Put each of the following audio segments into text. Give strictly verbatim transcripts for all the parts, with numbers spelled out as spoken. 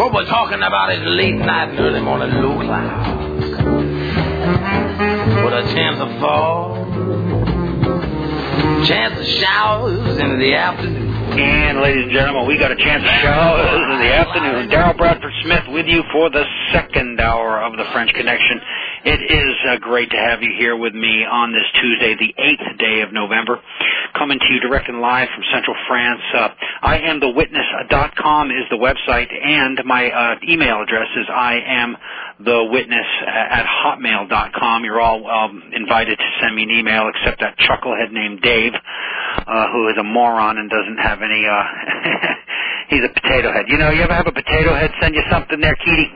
What we're talking about is late night and early morning low clouds with a chance of fall, chance of showers in the afternoon. And, ladies and gentlemen, we got a chance of showers in the afternoon. Darrell Bradford Smith with you for the second hour of the French Connection. It is uh, great to have you here with me on this Tuesday, the eighth day of November, coming to you direct and live from Central France. Uh, I am the witness dot com is the website, and my uh, email address is I am the witness at hotmail dot com. You're all um, invited to send me an email, except that chucklehead named Dave, uh, who is a moron and doesn't have any, uh, he's a potato head. You know, you ever have a potato head send you something there, Keaty?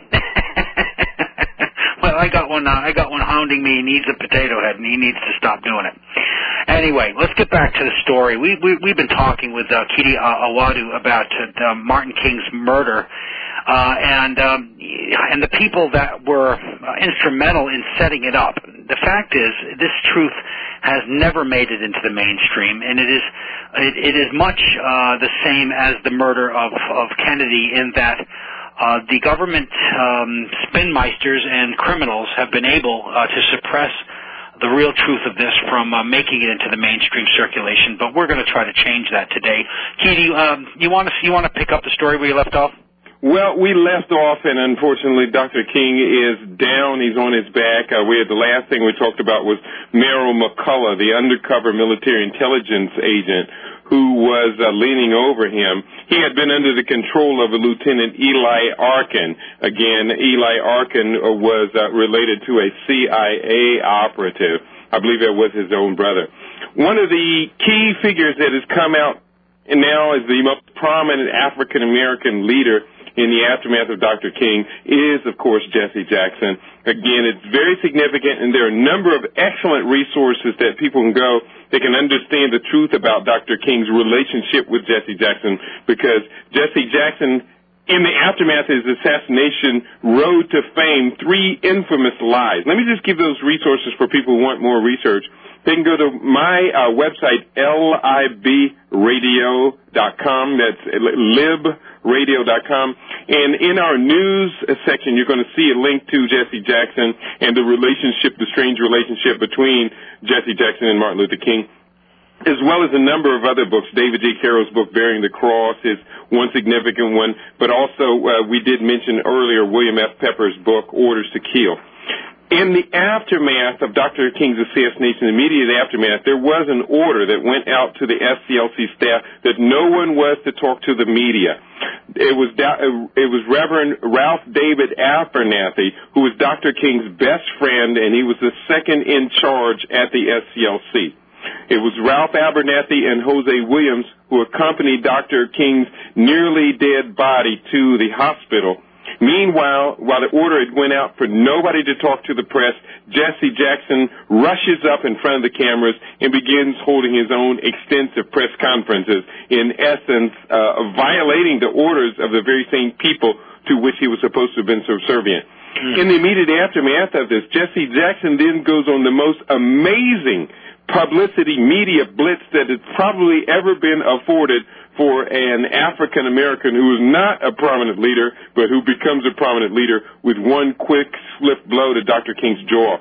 Well, I got one, uh, I got one hounding me. He needs a potato head, and he needs to stop doing it. Anyway, let's get back to the story. We, we, we've been talking with uh, Keaty uh, Awadu about uh, Martin King's murder, uh, and um, and the people that were uh, instrumental in setting it up. The fact is, this truth has never made it into the mainstream, and it is it, it is much uh, the same as the murder of, of Kennedy in that uh, the government um, spinmeisters and criminals have been able uh, to suppress the real truth of this from uh, making it into the mainstream circulation. But we're going to try to change that today. Keaty, um, you want to you want to pick up the story where you left off? Well, we left off, and unfortunately, Doctor King is down. He's on his back. Uh, we had the last thing we talked about was Merrill McCullough, the undercover military intelligence agent who was uh, leaning over him. He had been under the control of a Lieutenant Eli Arkin. Again, Eli Arkin uh, was uh, related to a C I A operative. I believe it was his own brother. One of the key figures that has come out now as the most prominent African-American leader in the aftermath of Doctor King is, of course, Jesse Jackson. Again, it's very significant, and there are a number of excellent resources that people can go. They can understand the truth about Doctor King's relationship with Jesse Jackson, because Jesse Jackson, in the aftermath of his assassination, rode to fame three infamous lies. Let me just give those resources for people who want more research. They can go to my uh, website, lib radio dot com. That's lib radio dot com. And in our news section, you're going to see a link to Jesse Jackson and the relationship, the strange relationship between Jesse Jackson and Martin Luther King, as well as a number of other books. David J. Carroll's book, Bearing the Cross, is one significant one. But also, uh, we did mention earlier William F. Pepper's book, Orders to Kill. In the aftermath of Doctor King's assassination, immediate aftermath, there was an order that went out to the S C L C staff that no one was to talk to the media. It was it was Reverend Ralph David Abernathy, who was Doctor King's best friend, and he was the second in charge at the S C L C. It was Ralph Abernathy and Jose Williams who accompanied Doctor King's nearly dead body to the hospital. Meanwhile, while the order had went out for nobody to talk to the press, Jesse Jackson rushes up in front of the cameras and begins holding his own extensive press conferences, in essence, uh, violating the orders of the very same people to which he was supposed to have been subservient. Mm. In the immediate aftermath of this, Jesse Jackson then goes on the most amazing publicity media blitz that has probably ever been afforded for an African-American who is not a prominent leader, but who becomes a prominent leader with one quick swift blow to Doctor King's jaw.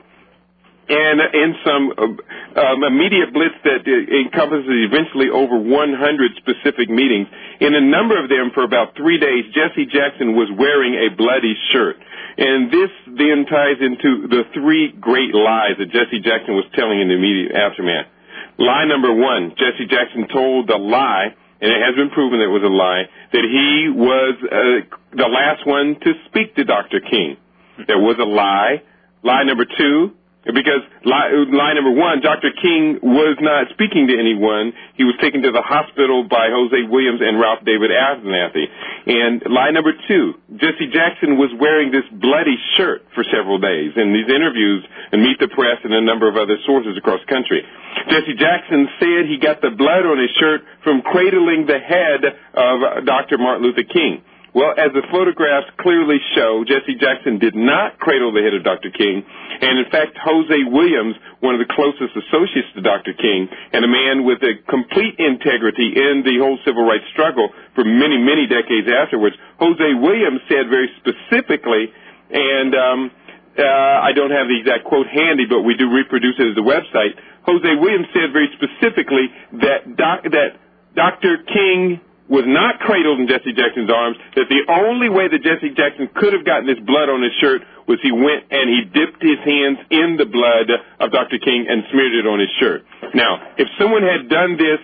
And in some uh, um, immediate blitz that encompasses eventually over one hundred specific meetings, in a number of them for about three days, Jesse Jackson was wearing a bloody shirt. And this then ties into the three great lies that Jesse Jackson was telling in the immediate aftermath. Lie number one, Jesse Jackson told the lie, and it has been proven that it was a lie, that he was uh, the last one to speak to Doctor King. There was a lie. Lie number two, because lie, lie number one, Doctor King was not speaking to anyone. He was taken to the hospital by Jose Williams and Ralph David Abernathy. And lie number two, Jesse Jackson was wearing this bloody shirt for several days in these interviews and Meet the Press and a number of other sources across the country. Jesse Jackson said he got the blood on his shirt from cradling the head of Doctor Martin Luther King. Well, as the photographs clearly show, Jesse Jackson did not cradle the head of Doctor King. And, in fact, Jose Williams, one of the closest associates to Doctor King, and a man with a complete integrity in the whole civil rights struggle for many, many decades afterwards, Jose Williams said very specifically, and um, uh, I don't have the exact quote handy, but we do reproduce it as a website. Jose Williams said very specifically that, doc, that Doctor King was not cradled in Jesse Jackson's arms, that the only way that Jesse Jackson could have gotten his blood on his shirt was he went and he dipped his hands in the blood of Doctor King and smeared it on his shirt. Now, if someone had done this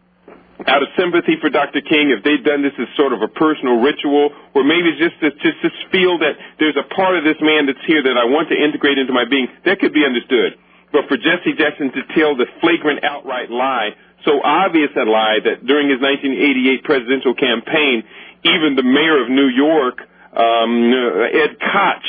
out of sympathy for Doctor King, if they'd done this as sort of a personal ritual, or maybe just to just, just feel that there's a part of this man that's here that I want to integrate into my being, that could be understood. But for Jesse Jackson to tell the flagrant outright lie, so obvious a lie that during his nineteen eighty-eight presidential campaign, even the mayor of New York, um, Ed Koch,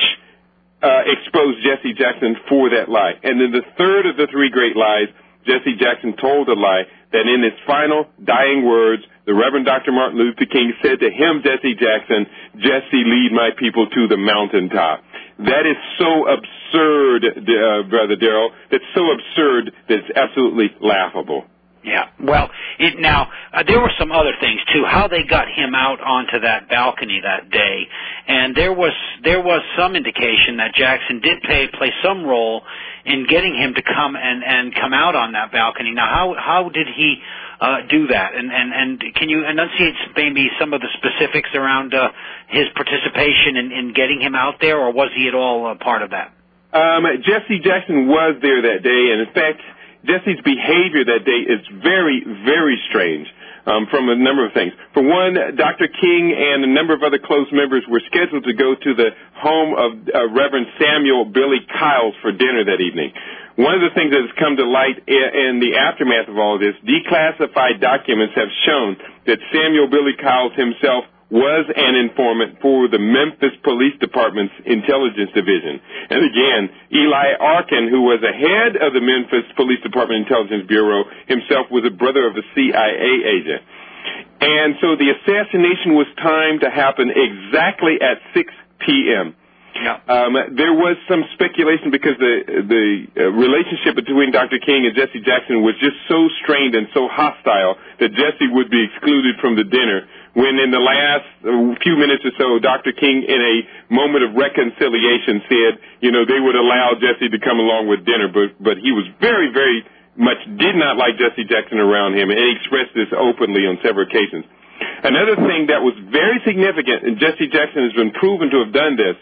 uh, exposed Jesse Jackson for that lie. And then the third of the three great lies, Jesse Jackson told a lie that in his final dying words, the Reverend Doctor Martin Luther King said to him, Jesse Jackson, "Jesse, lead my people to the mountaintop." That is so absurd, uh, Brother Darrell. That's so absurd that it's absolutely laughable. Yeah, well, it, now, uh, there were some other things, too, how they got him out onto that balcony that day, and there was there was some indication that Jackson did play, play some role in getting him to come and, and come out on that balcony. Now, how how did he uh, do that, and, and, and can you enunciate maybe some of the specifics around uh, his participation in, in getting him out there, or was he at all a part of that? Um, Jesse Jackson was there that day, and in fact, Jesse's behavior that day is very, very strange um, from a number of things. For one, Doctor King and a number of other close members were scheduled to go to the home of uh, Reverend Samuel Billy Kyles for dinner that evening. One of the things that has come to light in the aftermath of all of this, declassified documents have shown that Samuel Billy Kyles himself was an informant for the Memphis Police Department's Intelligence Division. And again, Eli Arkin, who was a head of the Memphis Police Department Intelligence Bureau, himself was a brother of a C I A agent. And so the assassination was timed to happen exactly at six p.m. Yeah. Um, there was some speculation because the the uh, relationship between Doctor King and Jesse Jackson was just so strained and so hostile that Jesse would be excluded from the dinner, when in the last uh, few minutes or so, Doctor King, in a moment of reconciliation, said, you know, they would allow Jesse to come along with dinner, but but he was very, very much did not like Jesse Jackson around him, and he expressed this openly on several occasions. Another thing that was very significant, and Jesse Jackson has been proven to have done this,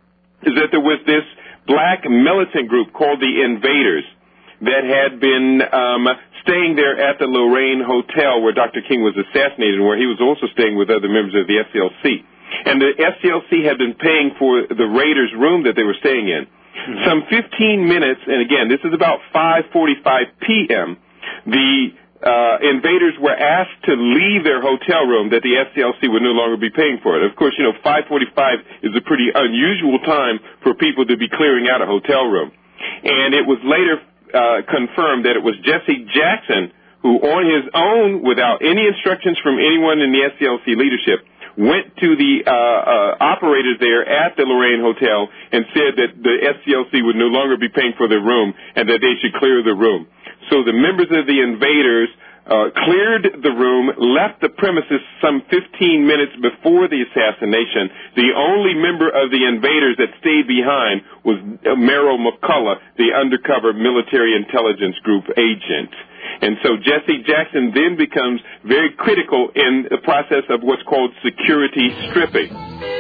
is that there was this black militant group called the Invaders that had been um, staying there at the Lorraine Hotel where Doctor King was assassinated, and where he was also staying with other members of the F C L C. And the F C L C had been paying for the Raiders' room that they were staying in. Mm-hmm. Some fifteen minutes, and again, this is about five forty-five p.m., the Uh, invaders were asked to leave their hotel room, that the F C L C would no longer be paying for it. Of course, you know, five forty-five is a pretty unusual time for people to be clearing out a hotel room. And it was later uh, confirmed that it was Jesse Jackson who, on his own, without any instructions from anyone in the F C L C leadership, went to the uh, uh, operators there at the Lorraine Hotel and said that the F C L C would no longer be paying for their room and that they should clear the room. So the members of the Invaders uh, cleared the room, left the premises some fifteen minutes before the assassination. The only member of the Invaders that stayed behind was Merrill McCullough, the undercover military intelligence group agent. And so Jesse Jackson then becomes very critical in the process of what's called security stripping.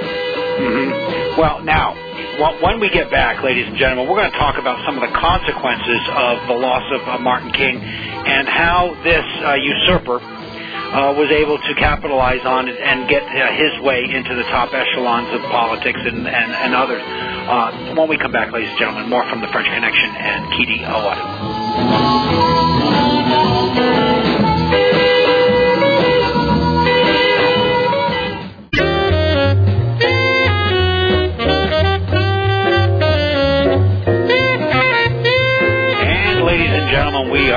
Mm-hmm. Well, now, when we get back, ladies and gentlemen, we're going to talk about some of the consequences of the loss of uh, Martin King and how this uh, usurper uh, was able to capitalize on it and get uh, his way into the top echelons of politics and, and, and others. Uh, when we come back, ladies and gentlemen, more from the French Connection and Kidi Awadu. We are back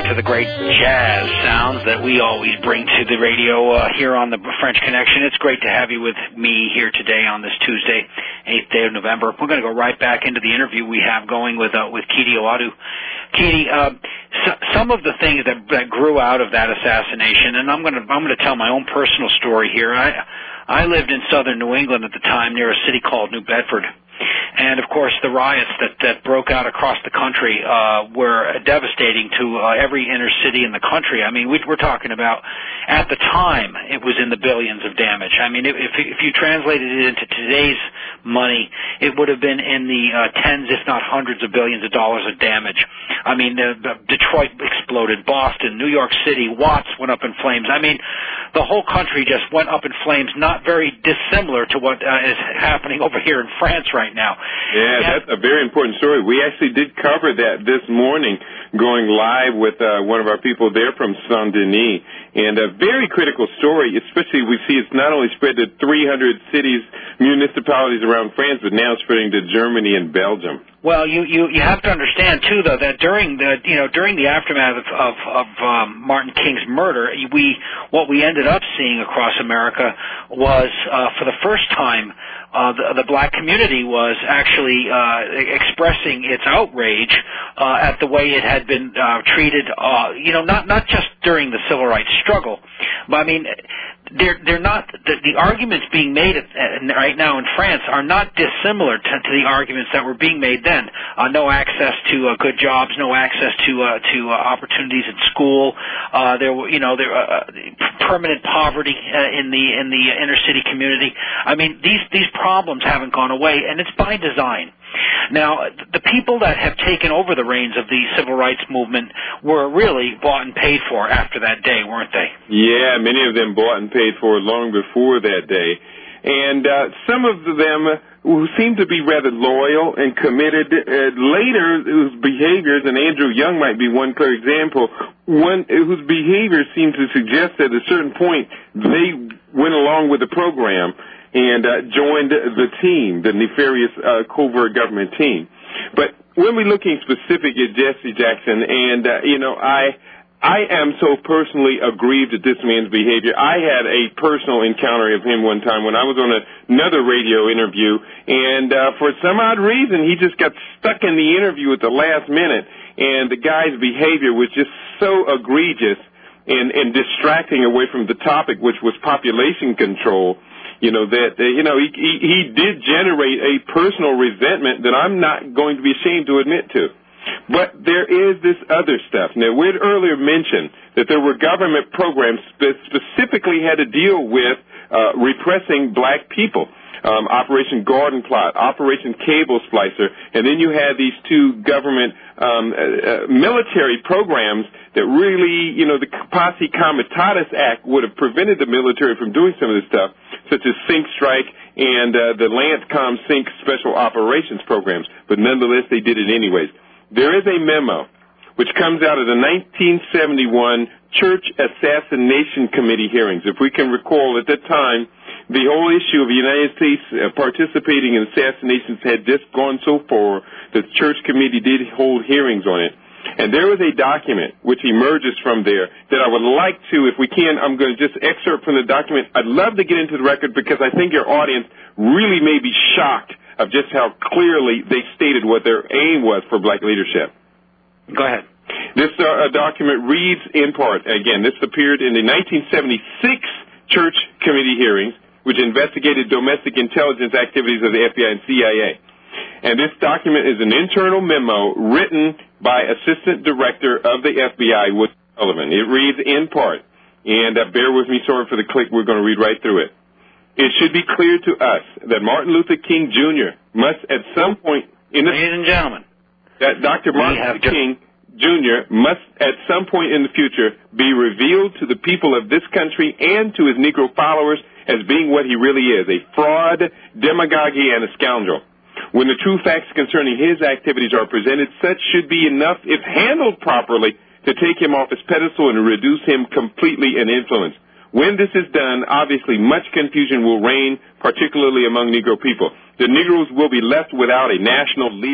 to the great jazz sounds that we always bring to the radio uh, here on the French Connection. It's great to have you with me here today on this Tuesday, eighth day of November. We're going to go right back into the interview we have going with uh, with Kede Awadu. Kede, uh, so, some of the things that, that grew out of that assassination, and I'm going to I'm going to tell my own personal story here. I I lived in southern New England at the time near a city called New Bedford. And, of course, the riots that, that broke out across the country uh, were devastating to uh, every inner city in the country. I mean, we, we're talking about, at the time, it was in the billions of damage. I mean, if, if you translated it into today's money, it would have been in the uh, tens, if not hundreds of billions of dollars of damage. I mean, uh, Detroit exploded, Boston, New York City, Watts went up in flames. I mean, the whole country just went up in flames, not very dissimilar to what uh, is happening over here in France right now. Yeah, that's a very important story. We actually did cover that this morning, going live with uh, one of our people there from Saint-Denis. And a very critical story, especially we see it's not only spread to three hundred cities, municipalities around France, but now spreading to Germany and Belgium. Well, you, you, you have to understand, too, though, that during the, you know, during the aftermath of, of, of um, Martin King's murder, we, what we ended up seeing across America was, uh, for the first time, uh, the, the black community was actually, uh, expressing its outrage, uh, at the way it had been, uh, treated, uh, you know, not, not just during the civil rights struggle, but I mean, they're, they're not, the, the arguments being made at, uh, right now in France are not dissimilar to, to the arguments that were being made then. Uh, no access to uh, good jobs, no access to uh, to uh, opportunities in school. Uh, there were, you know, there uh, permanent poverty uh, in the in the inner city community. I mean, these these problems haven't gone away, and it's by design. Now, the people that have taken over the reins of the civil rights movement were really bought and paid for after that day, weren't they? Yeah, many of them bought and paid for long before that day. And uh, some of them who seemed to be rather loyal and committed, uh, later whose behaviors, and Andrew Young might be one clear example, one whose behavior seemed to suggest that at a certain point they went along with the program and uh, joined the team, the nefarious uh, covert government team. But when we're looking specific at Jesse Jackson, and, uh, you know, I... I am so personally aggrieved at this man's behavior. I had a personal encounter of him one time when I was on a, another radio interview, and uh, for some odd reason, he just got stuck in the interview at the last minute, and the guy's behavior was just so egregious and, and distracting away from the topic, which was population control, you know, that, uh, you know, he, he, he did generate a personal resentment that I'm not going to be ashamed to admit to. But there is this other stuff. Now, we had earlier mentioned that there were government programs that specifically had to deal with uh, repressing black people. Um, Operation Garden Plot, Operation Cable Splicer, and then you had these two government um, uh, uh, military programs that really, you know, the Posse Comitatus Act would have prevented the military from doing some of this stuff, such as Sync Strike and uh, the Lancecom Sync Special Operations programs. But nonetheless, they did it anyways. There is a memo which comes out of the nineteen seventy-one Church Assassination Committee hearings. If we can recall, at that time, the whole issue of the United States uh, participating in assassinations had just gone so far that the Church Committee did hold hearings on it. And there was a document which emerges from there that I would like to, if we can, I'm going to just excerpt from the document. I'd love to get into the record because I think your audience really may be shocked of just how clearly they stated what their aim was for black leadership. Go ahead. This uh, document reads in part, again, this appeared in the nineteen seventy-six Church Committee hearings, which investigated domestic intelligence activities of the F B I and C I A. And this document is an internal memo written by Assistant Director of the F B I, Wood Sullivan. It reads in part, and uh, bear with me, sorry for the click, we're going to read right through it. It should be clear to us that Martin Luther King Junior must at some point in the... Ladies and gentlemen. That Doctor Martin Luther King Junior must at some point in the future be revealed to the people of this country and to his Negro followers as being what he really is, a fraud, demagogue, and a scoundrel. When the true facts concerning his activities are presented, such should be enough, if handled properly, to take him off his pedestal and reduce him completely in influence. When this is done, obviously much confusion will reign, particularly among Negro people. The Negroes will be left without a national leader,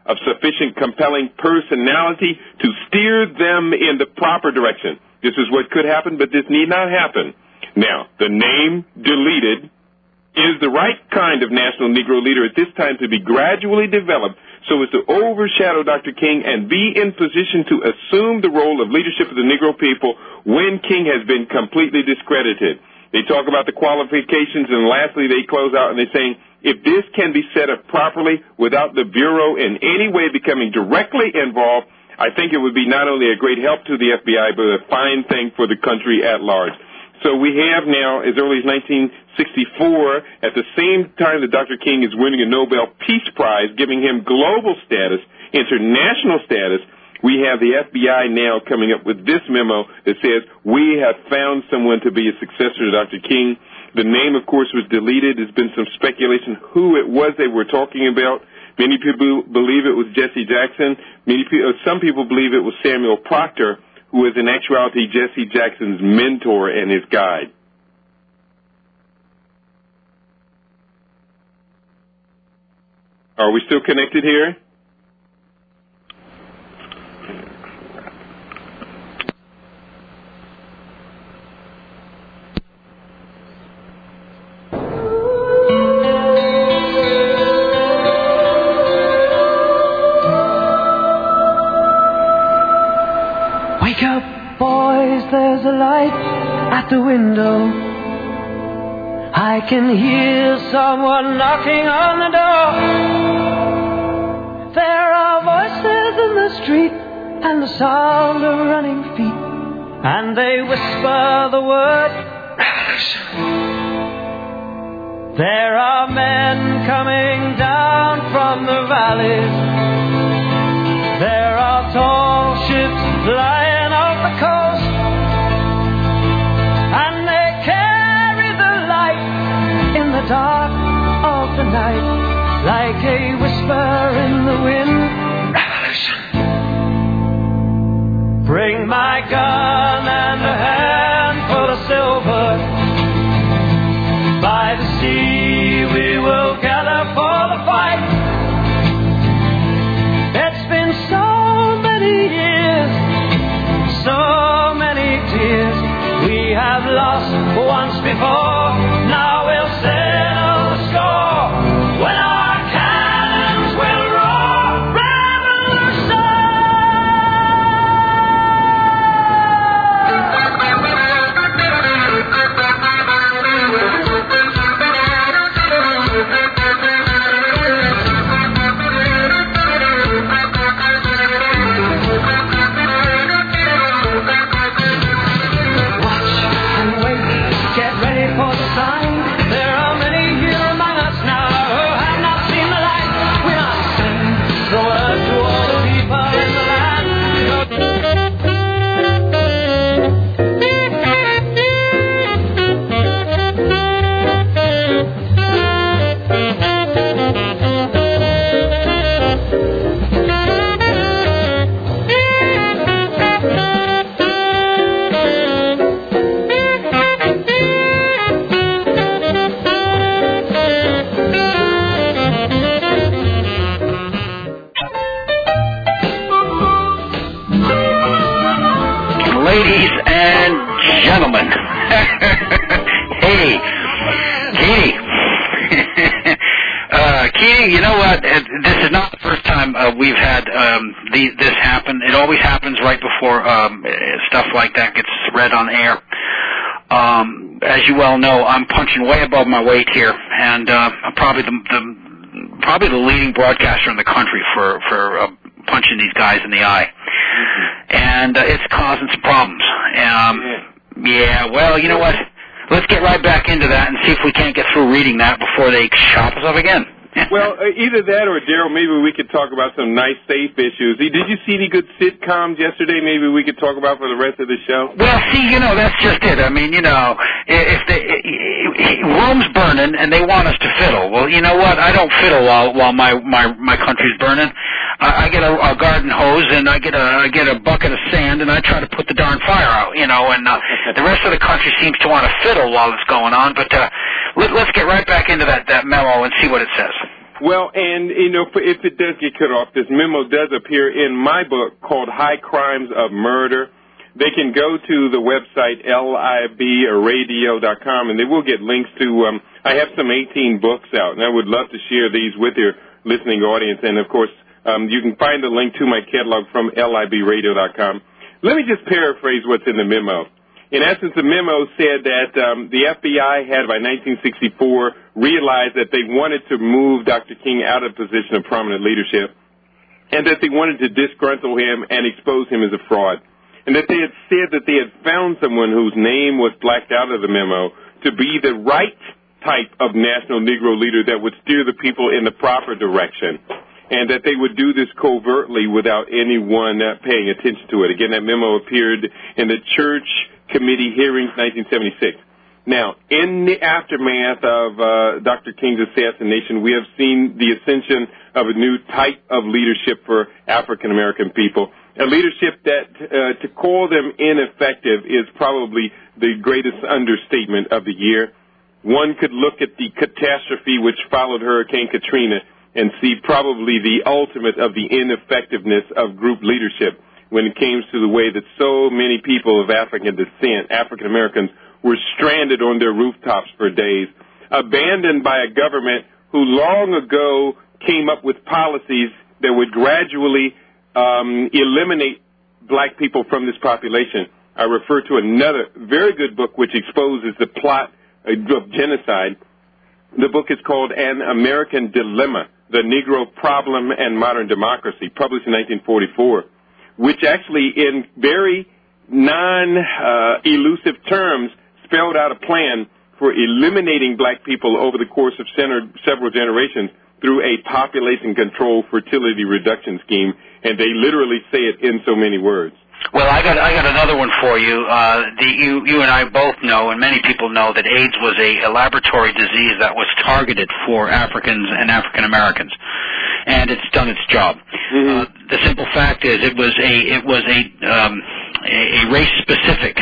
of sufficient compelling personality to steer them in the proper direction. This is what could happen, but this need not happen. Now, the name deleted is the right kind of national Negro leader at this time to be gradually developed so as to overshadow Doctor King and be in position to assume the role of leadership of the Negro people when King has been completely discredited. They talk about the qualifications, and lastly, they close out and they're saying, if this can be set up properly without the Bureau in any way becoming directly involved, I think it would be not only a great help to the F B I, but a fine thing for the country at large. So we have now, as early as nineteen sixty-four, at the same time that Doctor King is winning a Nobel Peace Prize, giving him global status, international status, we have the F B I now coming up with this memo that says, we have found someone to be a successor to Doctor King. The name, of course, was deleted. There's been some speculation who it was they were talking about. Many people believe it was Jesse Jackson. Many people, some people believe it was Samuel Proctor, who is in actuality Jesse Jackson's mentor and his guide. Are we still connected here? Wake up, boys, there's a light at the window. I can hear someone knocking on the door. There are voices in the street and the sound of running feet, and they whisper the word revolution. There are men coming down from the valleys. There are tall ships flying off the coast, and they carry the light in the dark of the night, like a whisper in the wind. Revolution. Bring my gun and a handful of silver. By the sea we will gather for the fight. It's been so many years, so many tears we have lost once before. Now we'll settle the score when our cannons will roar. Ladies and gentlemen, hey, Katie, uh, Katie, you know what? This is not the first time uh, we've had um, the, this happen. It always happens right before um, stuff like that gets read on air. Um, as you well know, I'm punching way above my weight here, and uh, I'm probably the, the probably the leading broadcaster in the country for for uh, punching these guys in the eye. And uh, it's causing some problems. Um, yeah, well, you know what? Let's get right back into that and see if we can't get through reading that before they chop us up again. Well, uh, either that or, Daryl, maybe we could talk about some nice, safe issues. Did you see any good sitcoms yesterday maybe we could talk about for the rest of the show? Well, see, you know, that's just it. I mean, you know, if the room's burning and they want us to fiddle, well, you know what? I don't fiddle while while my my, my country's burning. I, I get a, a garden hose and I get a I get a bucket of sand and I try to put the darn fire out, you know, and uh, the rest of the country seems to want to fiddle while it's going on. But uh, let, let's get right back into that, that memo and see what it says. Well, and, you know, if it does get cut off, this memo does appear in my book called High Crimes of Murder. They can go to the website L I B radio dot com, and they will get links to, um, I have some eighteen books out, and I would love to share these with your listening audience. And, of course, um, you can find the link to my catalog from L I B radio dot com. Let me just paraphrase what's in the memo. In essence, the memo said that um, the F B I had, by nineteen sixty-four, realized that they wanted to move Doctor King out of a position of prominent leadership, and that they wanted to disgruntle him and expose him as a fraud. And that they had said that they had found someone whose name was blacked out of the memo to be the right type of national Negro leader that would steer the people in the proper direction, and that they would do this covertly without anyone uh, paying attention to it. Again, that memo appeared in the Church Committee hearings, nineteen seventy-six. Now, in the aftermath of uh, Doctor King's assassination, we have seen the ascension of a new type of leadership for African-American people. A leadership that, uh, to call them ineffective is probably the greatest understatement of the year. One could look at the catastrophe which followed Hurricane Katrina and see probably the ultimate of the ineffectiveness of group leadership when it came to the way that so many people of African descent, African Americans, were stranded on their rooftops for days, abandoned by a government who long ago came up with policies that would gradually Um, eliminate black people from this population. I refer to another very good book which exposes the plot of genocide. The book is called An American Dilemma, The Negro Problem and Modern Democracy, published in nineteen forty-four, which actually in very non-elusive uh, terms spelled out a plan for eliminating black people over the course of several generations through a population control fertility reduction scheme, and they literally say it in so many words. Well, I got I got another one for you. Uh, the, you you and I both know, and many people know, that AIDS was a, a laboratory disease that was targeted for Africans and African Americans, and it's done its job. Mm-hmm. Uh, the simple fact is, it was a it was a um, a, a race specific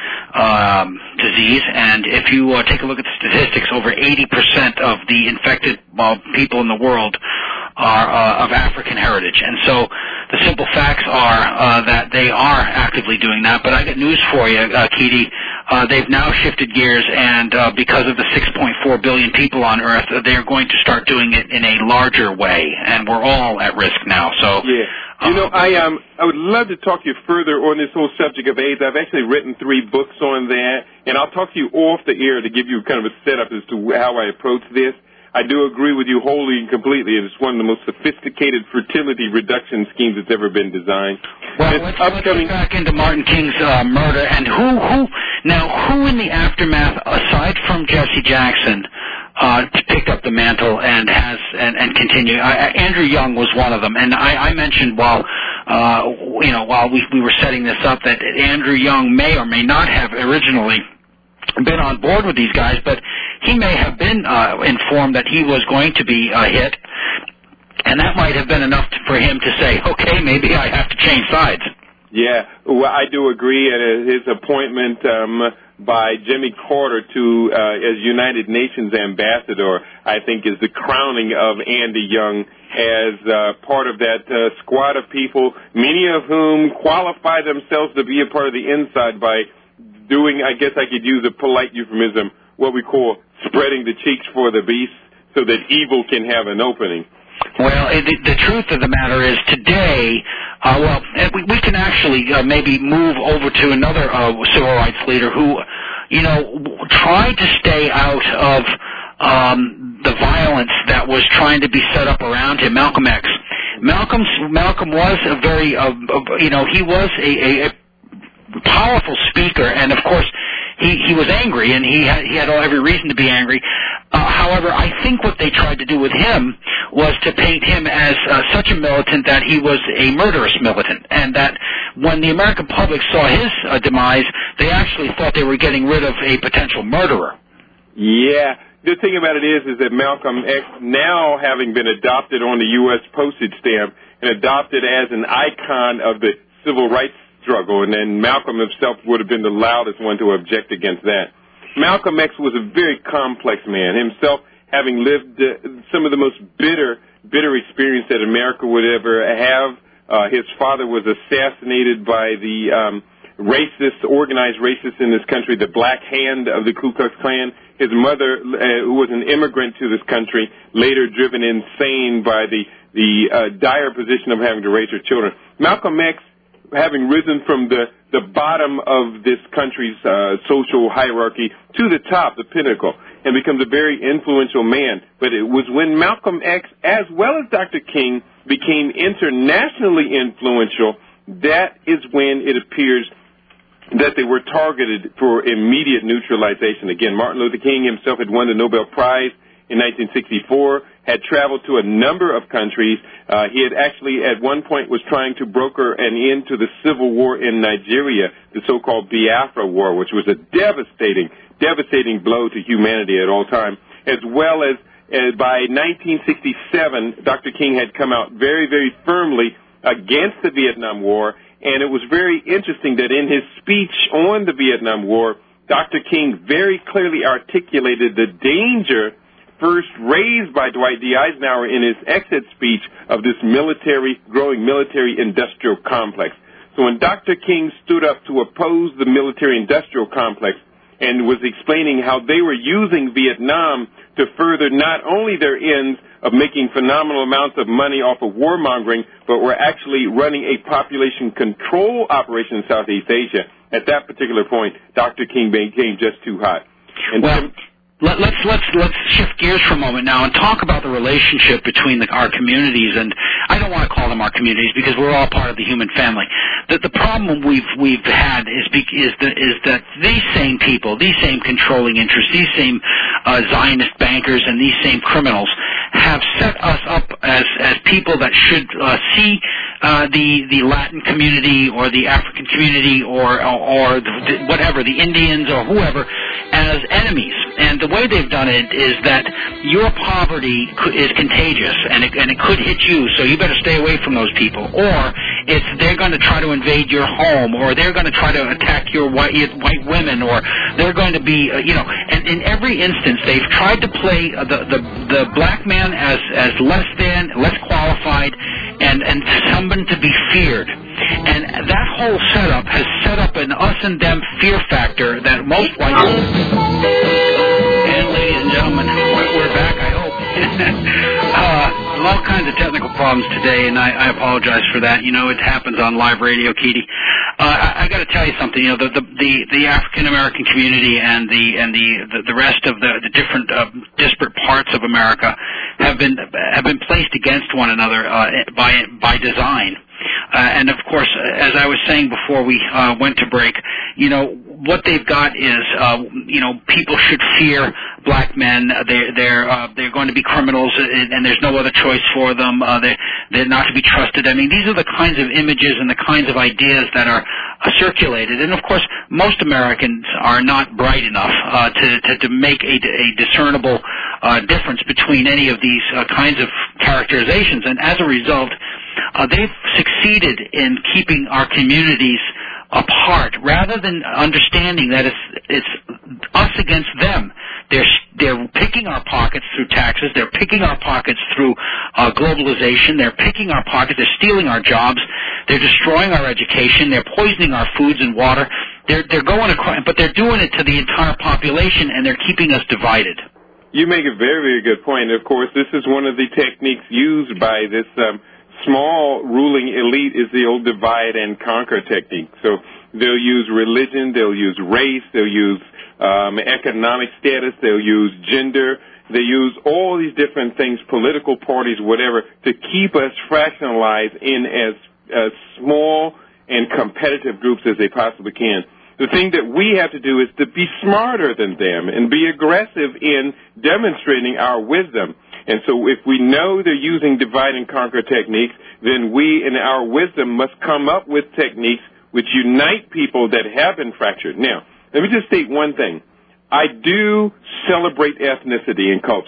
um, disease, and if you uh, take a look at the statistics, over eighty percent of the infected uh, people in the world are uh, of African heritage. And so the simple facts are uh, that they are actively doing that. But I got news for you, uh, Keedy. Uh, they've now shifted gears, and uh, because of the six point four billion people on Earth, uh, they're going to start doing it in a larger way, and we're all at risk now. So, yeah. You know, I um, I would love to talk to you further on this whole subject of AIDS. I've actually written three books on that, and I'll talk to you off the air to give you kind of a setup as to how I approach this. I do agree with you wholly and completely. It's one of the most sophisticated fertility reduction schemes that's ever been designed. Well, let's, upcoming... let's get back into Martin King's uh, murder. And who, who, now, who in the aftermath, aside from Jesse Jackson, uh, picked up the mantle and has and, and continued? Uh, Andrew Young was one of them. And I, I mentioned while, uh, you know, while we, we were setting this up that Andrew Young may or may not have originally been on board with these guys, but he may have been uh, informed that he was going to be uh, hit, and that might have been enough to, for him to say, okay, maybe I have to change sides. Yeah, well, I do agree, and his appointment um, by Jimmy Carter to uh, as United Nations ambassador, I think, is the crowning of Andy Young as uh, part of that uh, squad of people, many of whom qualify themselves to be a part of the inside by doing, I guess I could use a polite euphemism, what we call spreading the cheeks for the beast so that evil can have an opening. Well, it, the truth of the matter is today, uh, well, we, we can actually uh, maybe move over to another uh, civil rights leader who, you know, tried to stay out of um, the violence that was trying to be set up around him, Malcolm X. Malcolm's, Malcolm was a very, uh, you know, he was a, a, a powerful speaker, and of course he, he was angry, and he had, he had every reason to be angry. Uh, however, I think what they tried to do with him was to paint him as uh, such a militant that he was a murderous militant, and that when the American public saw his uh, demise, they actually thought they were getting rid of a potential murderer. Yeah. The thing about it is, is that Malcolm X, now having been adopted on the U S postage stamp and adopted as an icon of the civil rights struggle, and then Malcolm himself would have been the loudest one to object against that. Malcolm X was a very complex man, himself having lived uh, some of the most bitter, bitter experience that America would ever have. Uh, his father was assassinated by the um, racists, organized racists in this country, the Black Hand of the Ku Klux Klan. His mother, uh, who was an immigrant to this country, later driven insane by the, the uh, dire position of having to raise her children. Malcolm X, having risen from the, the bottom of this country's uh, social hierarchy to the top, the pinnacle, and becomes a very influential man. But it was when Malcolm X, as well as Doctor King, became internationally influential, that is when it appears that they were targeted for immediate neutralization. Again, Martin Luther King himself had won the Nobel Prize in nineteen sixty-four, had traveled to a number of countries. Uh, he had actually at one point was trying to broker an end to the civil war in Nigeria, the so-called Biafra War, which was a devastating, devastating blow to humanity at all time. As well as uh, by nineteen sixty-seven, Doctor King had come out very, very firmly against the Vietnam War. And it was very interesting that in his speech on the Vietnam War, Doctor King very clearly articulated the danger first raised by Dwight D. Eisenhower in his exit speech of this military, growing military-industrial complex. So when Doctor King stood up to oppose the military-industrial complex and was explaining how they were using Vietnam to further not only their ends of making phenomenal amounts of money off of warmongering, but were actually running a population control operation in Southeast Asia. At that particular point, Doctor King became just too hot. And well, let, let's let's let's shift gears for a moment now and talk about the relationship between the, our communities, and I don't want to call them our communities because we're all part of the human family. The, the problem we've we've had is is the, is that these same people, these same controlling interests, these same uh, Zionist bankers, and these same criminals have set us up as as people that should uh, see uh, the the Latin community or the African community or or, or the, whatever, the Indians or whoever, as enemies. And the way they've done it is that your poverty is contagious and it, and it could hit you, so you better stay away from those people. Or it's they're going to try to invade your home, or they're going to try to attack your white, white women, or they're going to be, uh, you know, and in every instance they've tried to play uh, the, the the black man as as less than, less qualified, and and someone to be feared. And that whole setup has set up an us and them fear factor that most white people. And ladies and gentlemen, we're back, I hope. uh, all kinds of technical problems today, and I, I apologize for that. You know, it happens on live radio, Keedy. Uh, I, I got to tell you something. You know, the the the, the African American community and the and the the, the rest of the the different uh, disparate parts of America have been have been placed against one another uh, by by design. Uh, and of course, as I was saying before we uh, went to break, you know, what they've got is, uh, you know, people should fear black men. They're they're uh, they're going to be criminals, and there's no other choice for them. Uh, they they're not to be trusted. I mean, these are the kinds of images and the kinds of ideas that are uh, circulated. And of course, most Americans are not bright enough uh, to, to to make a, a discernible uh, difference between any of these uh, kinds of characterizations. And as a result, Uh, they've succeeded in keeping our communities apart, rather than understanding that it's it's us against them. They're they're picking our pockets through taxes. They're picking our pockets through uh, globalization. They're picking our pockets. They're stealing our jobs. They're destroying our education. They're poisoning our foods and water. They're they're going across, but they're doing it to the entire population, and they're keeping us divided. You make a very, very good point. Of course, this is one of the techniques used by this um, small ruling elite is the old divide and conquer technique. So they'll use religion, they'll use race, they'll use um, economic status, they'll use gender, they use all these different things, political parties, whatever, to keep us fractionalized in as, as small and competitive groups as they possibly can. The thing that we have to do is to be smarter than them and be aggressive in demonstrating our wisdom. And so if we know they're using divide and conquer techniques, then we in our wisdom must come up with techniques which unite people that have been fractured. Now, let me just state one thing. I do celebrate ethnicity and culture.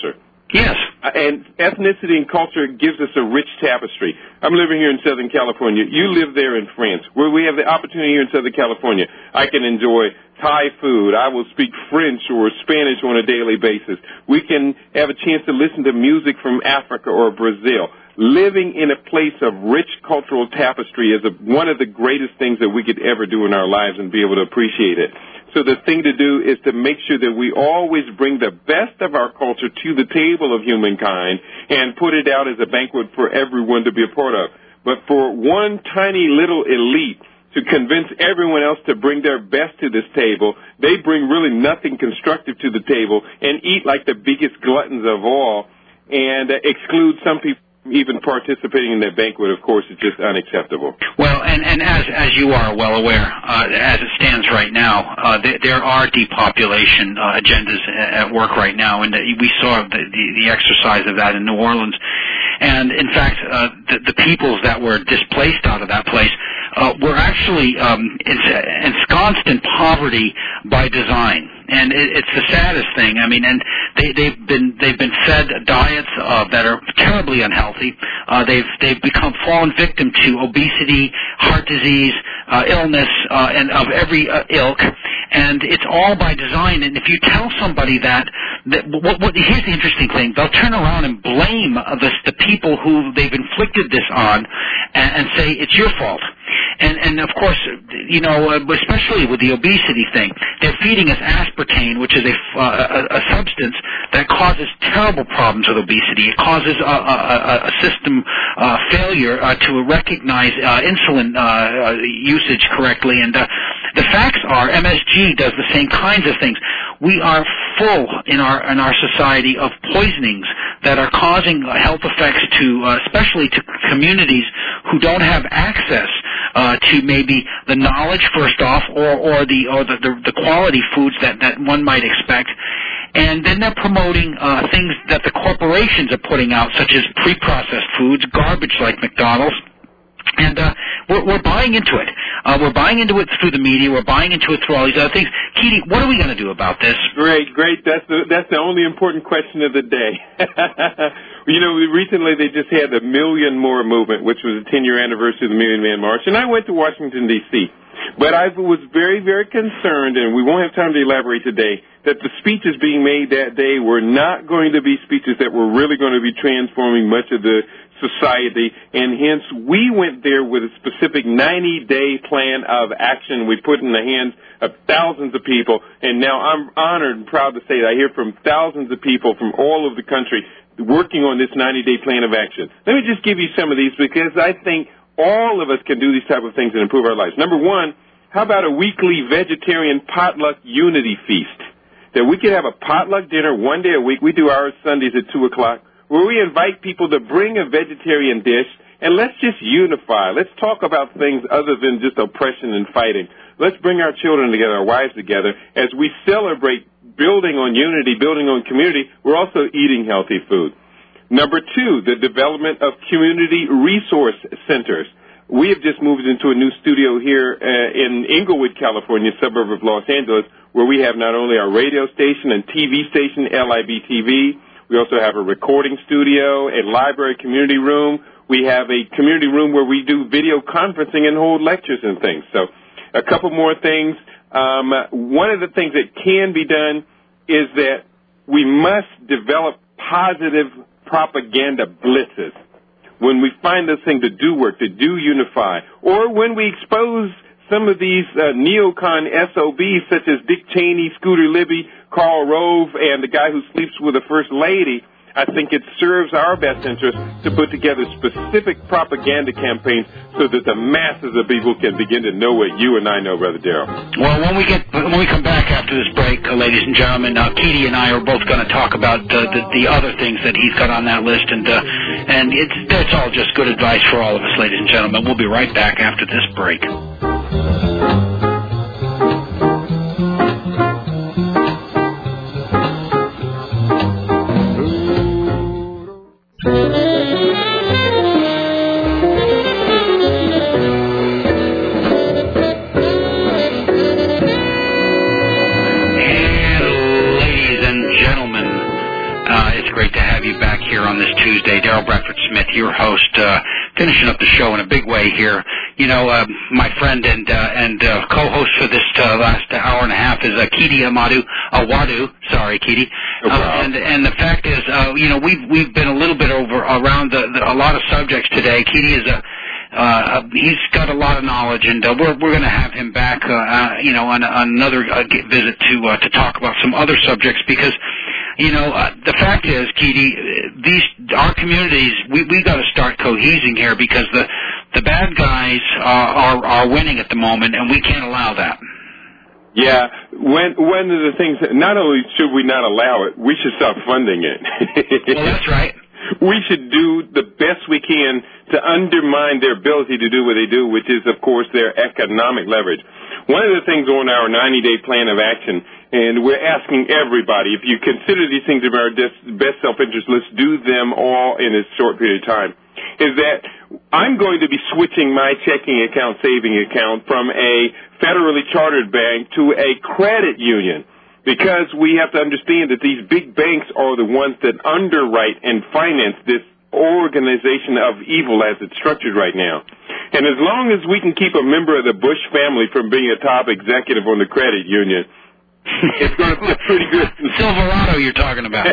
Yes. Uh, and ethnicity and culture gives us a rich tapestry. I'm living here in Southern California. You live there in France, where we have the opportunity here in Southern California. I can enjoy Thai food. I will speak French or Spanish on a daily basis. We can have a chance to listen to music from Africa or Brazil. Living in a place of rich cultural tapestry is a, one of the greatest things that we could ever do in our lives and be able to appreciate it. So the thing to do is to make sure that we always bring the best of our culture to the table of humankind and put it out as a banquet for everyone to be a part of. But for one tiny little elite to convince everyone else to bring their best to this table, they bring really nothing constructive to the table and eat like the biggest gluttons of all and uh, exclude some people even participating in that banquet. Of course, is just unacceptable. Well, and, and as as you are well aware, uh, as it stands right now, uh, th- there are depopulation uh, agendas at work right now, and we saw the, the, the exercise of that in New Orleans. And in fact, uh, the, the peoples that were displaced out of that place uh, were actually um, ensconced in poverty by design. And it, it's the saddest thing. I mean, and they, they've been they've been fed diets uh, that are terribly unhealthy. Uh, they've they've become fallen victim to obesity, heart disease, uh, illness, uh, and of every uh, ilk. And it's all by design. And if you tell somebody that, that what, what, here's the interesting thing: they'll turn around and blame the, the people who they've inflicted this on, and, and say it's your fault. And, and of course, you know, especially with the obesity thing, they're feeding us aspartame, which is a, uh, a, a substance that causes terrible problems with obesity. It causes a, a, a system uh, failure uh, to recognize uh, insulin uh, usage correctly. And uh, the facts are, M S G does the same kinds of things. We are full in our in our society of poisonings that are causing health effects to, uh, especially to communities who don't have access uh, to maybe the knowledge first off, or or the or the, the, the quality foods that, that one might expect. And then they're promoting uh, things that the corporations are putting out, such as pre-processed foods, garbage like McDonald's. And uh, we're, we're buying into it. Uh, we're buying into it through the media. We're buying into it through all these other things. Keely, what are we going to do about this? Great, great. That's the that's the only important question of the day. You know, recently they just had the Million More movement, which was the ten-year anniversary of the Million Man March, and I went to Washington, D C But I was very, very concerned, and we won't have time to elaborate today, that the speeches being made that day were not going to be speeches that were really going to be transforming much of the society, and hence we went there with a specific ninety-day plan of action we put in the hands of thousands of people, and now I'm honored and proud to say that I hear from thousands of people from all over the country working on this ninety-day plan of action. Let me just give you some of these because I think all of us can do these type of things and improve our lives. Number one, how about a weekly vegetarian potluck unity feast? That we could have a potluck dinner one day a week. We do ours Sundays at two o'clock, where we invite people to bring a vegetarian dish, and let's just unify. Let's talk about things other than just oppression and fighting. Let's bring our children together, our wives together, as we celebrate building on unity, building on community. We're also eating healthy food. Number two, the development of community resource centers. We have just moved into a new studio here uh, in Inglewood, California, suburb of Los Angeles, where we have not only our radio station and T V station, L I B T V, we also have a recording studio, a library community room. We have a community room where we do video conferencing and hold lectures and things. So a couple more things. Um, one of the things that can be done is that we must develop positive propaganda blitzes. When we find this thing to do work, to do unify, or when we expose some of these uh, neocon S O Bs such as Dick Cheney, Scooter Libby, Karl Rove, and the guy who sleeps with the First Lady, I think it serves our best interest to put together specific propaganda campaigns so that the masses of people can begin to know what you and I know, Brother Darrell. Well, when we get when we come back after this break, uh, ladies and gentlemen, uh, Keedy and I are both going to talk about uh, the, the other things that he's got on that list, and uh, and it's that's all just good advice for all of us, ladies and gentlemen. We'll be right back after this break. it's great to have you back here on this Tuesday. Daryl Bradford Smith, your host, uh, finishing up the show in a big way here. You know, uh, my friend and uh, and uh, co-host for this uh, last hour and a half is uh, Kidi Amadu Awadu. Sorry, Kidi. No uh, and and the fact is, uh, you know, we've we've been a little bit over around the, the, a lot of subjects today. Kidi is a Uh, he's got a lot of knowledge, and uh, we're we're going to have him back, uh, uh, you know, on, on another uh, visit to uh, to talk about some other subjects because, you know, uh, the fact is, Kidi, these our communities we we got to start cohesing here because the the bad guys are, are are winning at the moment, and we can't allow that. Yeah, when, one of the things, not only should we not allow it, we should stop funding it. Well, that's right. We should do the best we can to undermine their ability to do what they do, which is, of course, their economic leverage. One of the things on our ninety-day plan of action, and we're asking everybody, if you consider these things of our best self-interest, let's do them all in a short period of time, is that I'm going to be switching my checking account, saving account from a federally chartered bank to a credit union. Because we have to understand that these big banks are the ones that underwrite and finance this organization of evil as it's structured right now. And as long as we can keep a member of the Bush family from being a top executive on the credit union, it's going to be a pretty good... Silverado you're talking about.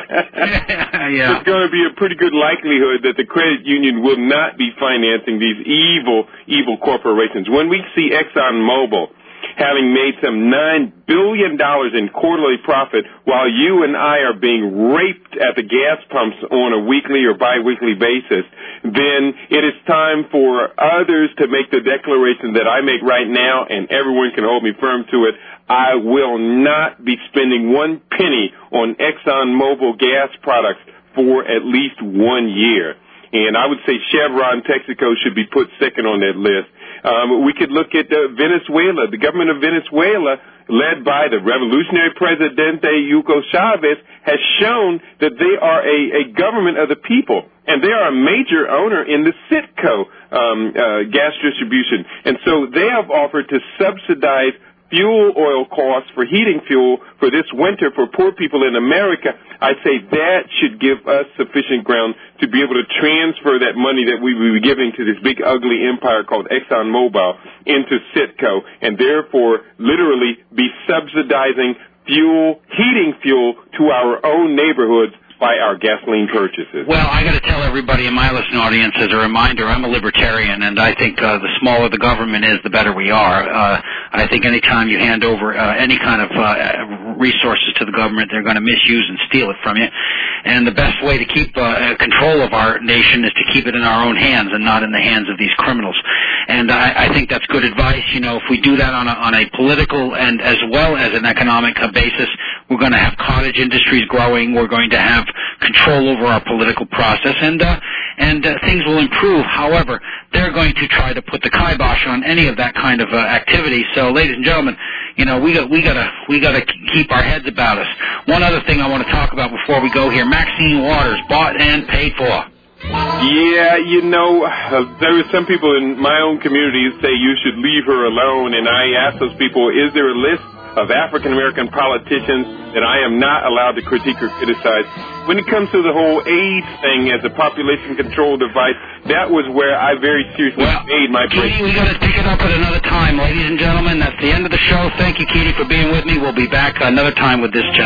Yeah. It's going to be a pretty good likelihood that the credit union will not be financing these evil, evil corporations. When we see ExxonMobil having made some nine billion dollars in quarterly profit while you and I are being raped at the gas pumps on a weekly or biweekly basis, then it is time for others to make the declaration that I make right now, and everyone can hold me firm to it. I will not be spending one penny on ExxonMobil gas products for at least one year. And I would say Chevron, Texaco should be put second on that list. Um, we could look at uh, Venezuela. The government of Venezuela, led by the revolutionary Presidente Hugo Chavez, has shown that they are a, a government of the people, and they are a major owner in the Citgo um, uh, gas distribution. And so they have offered to subsidize fuel oil costs for heating fuel for this winter for poor people in America. I'd say that should give us sufficient ground to be able to transfer that money that we will be giving to this big ugly empire called ExxonMobil into Citgo, and therefore literally be subsidizing fuel, heating fuel to our own neighborhoods by our gasoline purchases. Well, I got to tell everybody in my listening audience as a reminder, I'm a libertarian, and I think uh, the smaller the government is, the better we are. Uh, I think any time you hand over uh, any kind of uh, resources to the government, they're going to misuse and steal it from you. And the best way to keep uh, control of our nation is to keep it in our own hands and not in the hands of these criminals. And I, I think that's good advice. You know, if we do that on a, on a political and as well as an economic uh, basis, we're going to have cottage industries growing. We're going to have control over our political process, and uh, and uh, things will improve. However, they're going to try to put the kibosh on any of that kind of uh, activity. So, ladies and gentlemen, you know we got we got to we got to keep our heads about us. One other thing I want to talk about before we go here: Maxine Waters, bought and paid for. Yeah, you know, uh, there are some people in my own community who say you should leave her alone, and I ask those people, is there a list of African-American politicians that I am not allowed to critique or criticize? When it comes to the whole AIDS thing as a population control device, that was where I very seriously well, made my break. Kidi, we got to pick it up at another time, ladies and gentlemen. That's the end of the show. Thank you, Kidi, for being with me. We'll be back another time with this channel.